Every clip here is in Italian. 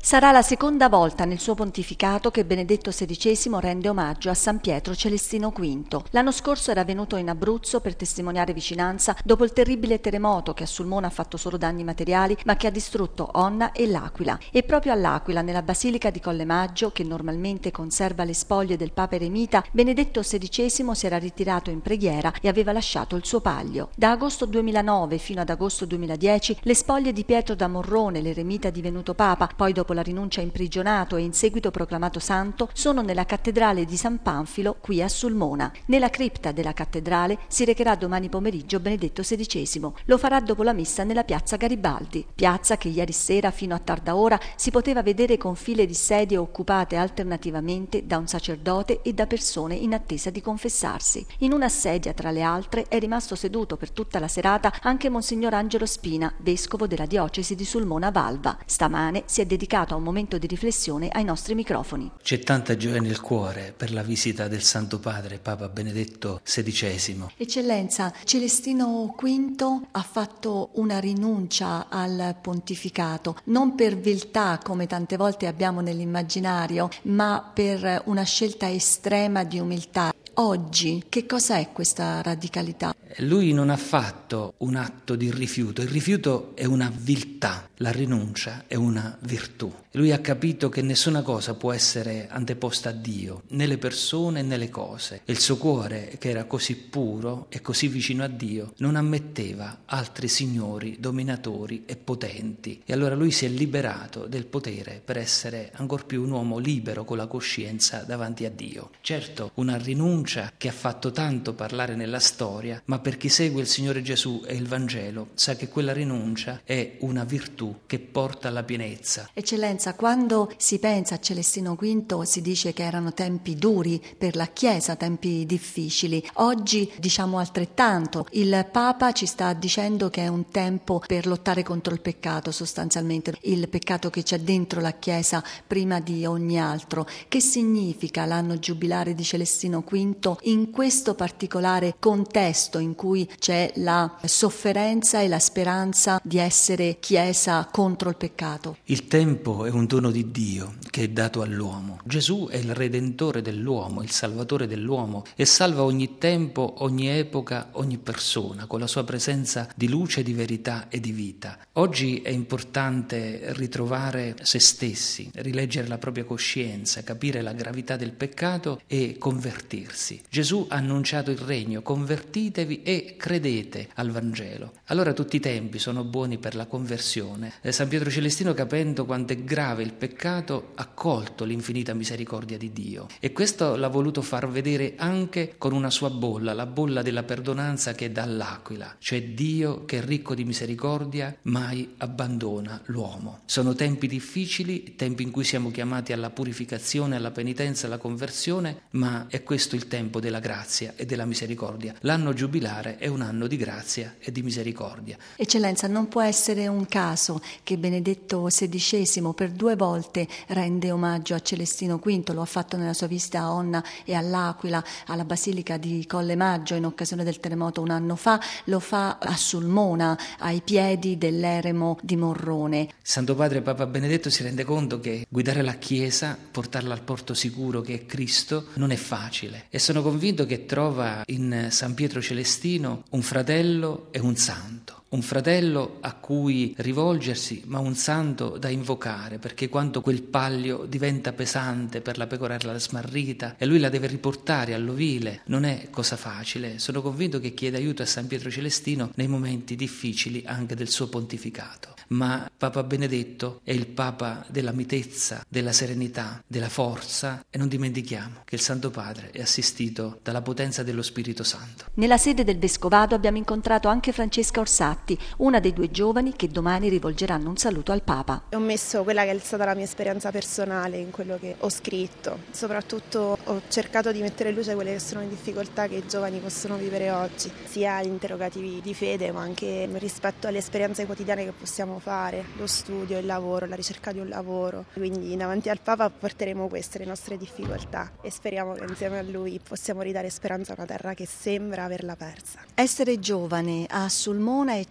Sarà la seconda volta nel suo pontificato che Benedetto XVI rende omaggio a San Pietro Celestino V. L'anno scorso era venuto in Abruzzo per testimoniare vicinanza dopo il terribile terremoto che a Sulmona ha fatto solo danni materiali ma che ha distrutto Onna e L'Aquila. E proprio all'Aquila, nella Basilica di Colle Maggio, che normalmente conserva le spoglie del Papa Eremita, Benedetto XVI si era ritirato in preghiera e aveva lasciato il suo palio. Da agosto 2009 fino ad agosto 2010 le spoglie di Pietro da Morrone, l'eremita divenuto Papa, poi dopo la rinuncia imprigionato e in seguito proclamato santo, sono nella cattedrale di San Panfilo qui a Sulmona. Nella cripta della cattedrale si recherà domani pomeriggio Benedetto XVI. Lo farà dopo la messa nella piazza Garibaldi, piazza che ieri sera fino a tarda ora si poteva vedere con file di sedie occupate alternativamente da un sacerdote e da persone in attesa di confessarsi. In una sedia tra le altre è rimasto seduto per tutta la serata anche Monsignor Angelo Spina, vescovo della diocesi di Sulmona Valva. Stamane si è dedicato a un momento di riflessione ai nostri microfoni. C'è tanta gioia nel cuore per la visita del Santo Padre, Papa Benedetto XVI. Eccellenza, Celestino V ha fatto una rinuncia al pontificato, non per viltà come tante volte abbiamo nell'immaginario, ma per una scelta estrema di umiltà. Oggi, che cosa è questa radicalità? Lui non ha fatto un atto di rifiuto, il rifiuto è una viltà, la rinuncia è una virtù. Lui ha capito che nessuna cosa può essere anteposta a Dio, né le persone né le cose. E il suo cuore, che era così puro e così vicino a Dio, non ammetteva altri signori, dominatori e potenti. E allora lui si è liberato del potere per essere ancor più un uomo libero con la coscienza davanti a Dio. Certo, una rinuncia che ha fatto tanto parlare nella storia, ma per chi segue il Signore Gesù e il Vangelo sa che quella rinuncia è una virtù che porta alla pienezza. Eccellenza, quando si pensa a Celestino V si dice che erano tempi duri per la Chiesa, tempi difficili. Oggi diciamo altrettanto. Il Papa ci sta dicendo che è un tempo per lottare contro il peccato, sostanzialmente il peccato che c'è dentro la Chiesa prima di ogni altro. Che significa l'anno giubilare di Celestino V in questo particolare contesto in cui c'è la sofferenza e la speranza di essere Chiesa contro il peccato? Il tempo è un dono di Dio che è dato all'uomo. Gesù è il Redentore dell'uomo, il Salvatore dell'uomo e salva ogni tempo, ogni epoca, ogni persona con la sua presenza di luce, di verità e di vita. Oggi è importante ritrovare se stessi, rileggere la propria coscienza, capire la gravità del peccato e convertirsi. Gesù ha annunciato il regno, convertitevi e credete al Vangelo. Allora tutti i tempi sono buoni per la conversione. San Pietro Celestino, capendo quanto è grave il peccato, ha colto l'infinita misericordia di Dio e questo l'ha voluto far vedere anche con una sua bolla, la bolla della perdonanza che è dall'Aquila, cioè Dio che è ricco di misericordia mai abbandona l'uomo. Sono tempi difficili, tempi in cui siamo chiamati alla purificazione, alla penitenza, alla conversione, ma è questo il tempo della grazia e della misericordia. L'anno giubilare è un anno di grazia e di misericordia. Eccellenza, non può essere un caso che Benedetto XVI per 2 volte rende omaggio a Celestino V, lo ha fatto nella sua visita a Onna e all'Aquila, alla Basilica di Colle Maggio in occasione del terremoto un anno fa, lo fa a Sulmona, ai piedi dell'eremo di Morrone. Santo Padre Papa Benedetto si rende conto che guidare la Chiesa, portarla al porto sicuro che è Cristo, non è facile e sono convinto che trova in San Pietro Celestino un fratello e un santo. Un fratello a cui rivolgersi, ma un santo da invocare, perché quando quel palio diventa pesante per la pecorella smarrita e lui la deve riportare all'ovile, non è cosa facile. Sono convinto che chiede aiuto a San Pietro Celestino nei momenti difficili anche del suo pontificato. Ma Papa Benedetto è il Papa della mitezza, della serenità, della forza e non dimentichiamo che il Santo Padre è assistito dalla potenza dello Spirito Santo. Nella sede del Vescovado abbiamo incontrato anche Francesca Orsatti, una dei 2 giovani che domani rivolgeranno un saluto al Papa. Ho messo quella che è stata la mia esperienza personale in quello che ho scritto, soprattutto ho cercato di mettere in luce quelle che sono le difficoltà che i giovani possono vivere oggi, sia gli interrogativi di fede ma anche rispetto alle esperienze quotidiane che possiamo fare, lo studio, il lavoro, la ricerca di un lavoro. Quindi davanti al Papa porteremo queste le nostre difficoltà e speriamo che insieme a lui possiamo ridare speranza a una terra che sembra averla persa. Essere giovane a Sulmona è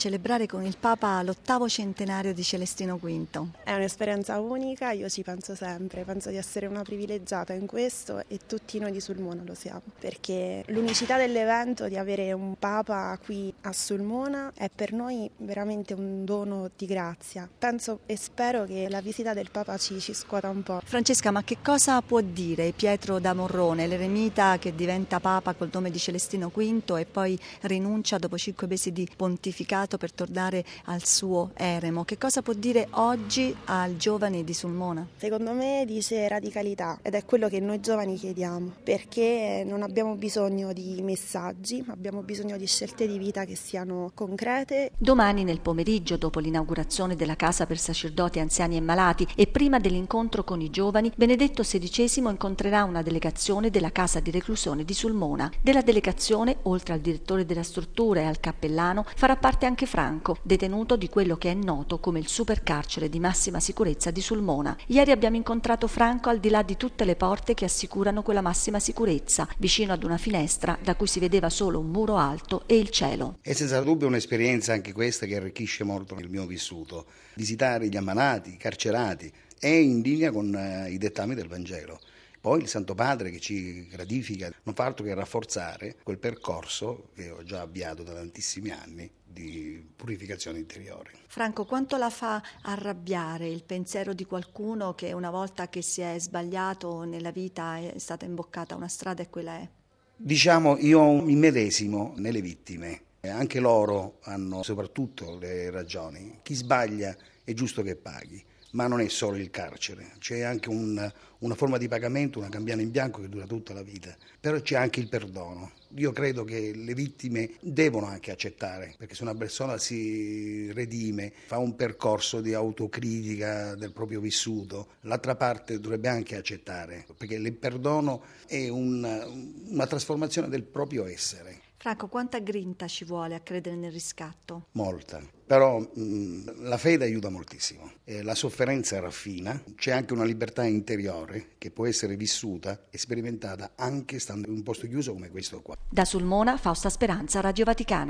celebrare con il Papa l'8° centenario di Celestino V. È un'esperienza unica, io ci penso sempre, penso di essere una privilegiata in questo e tutti noi di Sulmona lo siamo, perché l'unicità dell'evento di avere un Papa qui a Sulmona è per noi veramente un dono di grazia. Penso e spero che la visita del Papa ci scuota un po'. Francesca, ma che cosa può dire Pietro da Morrone, l'eremita che diventa Papa col nome di Celestino V e poi rinuncia dopo 5 mesi di pontificato per tornare al suo eremo? Che cosa può dire oggi ai giovani di Sulmona? Secondo me dice radicalità ed è quello che noi giovani chiediamo, perché non abbiamo bisogno di messaggi, ma abbiamo bisogno di scelte di vita che siano concrete. Domani nel pomeriggio, dopo l'inaugurazione della casa per sacerdoti, anziani e malati e prima dell'incontro con i giovani, Benedetto XVI incontrerà una delegazione della casa di reclusione di Sulmona. Della delegazione, oltre al direttore della struttura e al cappellano, farà parte anche Franco, detenuto di quello che è noto come il supercarcere di massima sicurezza di Sulmona. Ieri abbiamo incontrato Franco al di là di tutte le porte che assicurano quella massima sicurezza, vicino ad una finestra da cui si vedeva solo un muro alto e il cielo. È senza dubbio un'esperienza anche questa che arricchisce molto il mio vissuto. Visitare gli ammalati, i carcerati, è in linea con i dettami del Vangelo. Poi il Santo Padre che ci gratifica non fa altro che rafforzare quel percorso che ho già avviato da tantissimi anni di purificazione interiore. Franco, quanto la fa arrabbiare il pensiero di qualcuno che una volta che si è sbagliato nella vita è stata imboccata una strada e quella è? Diciamo, io mi medesimo nelle vittime. Anche loro hanno soprattutto le ragioni. Chi sbaglia è giusto che paghi, ma non è solo il carcere, c'è anche una forma di pagamento, una cambiale in bianco che dura tutta la vita, però c'è anche il perdono. Io credo che le vittime devono anche accettare, perché se una persona si redime, fa un percorso di autocritica del proprio vissuto, l'altra parte dovrebbe anche accettare, perché il perdono è una trasformazione del proprio essere. Franco, quanta grinta ci vuole a credere nel riscatto? Molta, però la fede aiuta moltissimo, la sofferenza raffina, c'è anche una libertà interiore che può essere vissuta e sperimentata anche stando in un posto chiuso come questo qua. Da Sulmona, Fausta Speranza, Radio Vaticana.